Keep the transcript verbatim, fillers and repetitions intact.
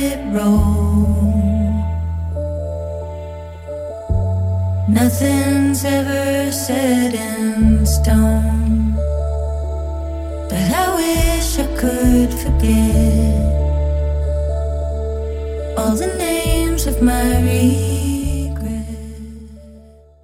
it roll. Nothing's ever set in stone, but I wish I could forget all the names of my reasons.